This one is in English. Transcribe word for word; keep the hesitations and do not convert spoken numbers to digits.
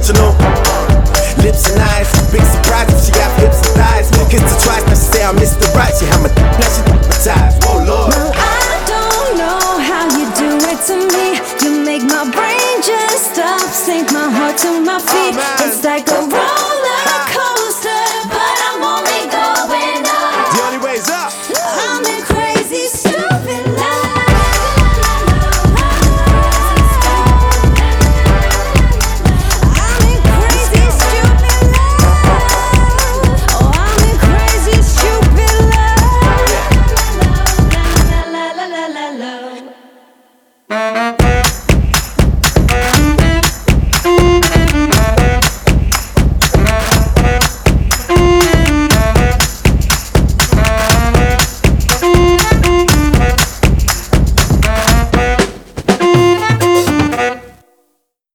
original. Lips and eyes, big surprise if she got hips and thighs. Kissed her twice, now she say I'm Mister Right. She had my now she hypnotized. Whoa, Lord. Well, I don't know how you do it to me. You make my brain just stop, sink my heart to my feet. Oh, it's like a roller